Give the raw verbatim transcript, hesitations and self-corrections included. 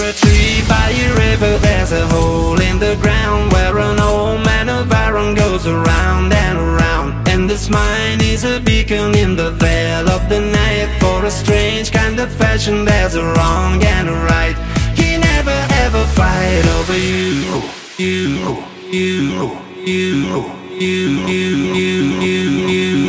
a tree by a river, there's a hole in the ground where an old man of iron goes around and around. And this mine is a beacon in the veil of the night. For a strange kind of fashion, there's a wrong and a right. He never ever fight over you, you, you, you, you, you, you, you, you.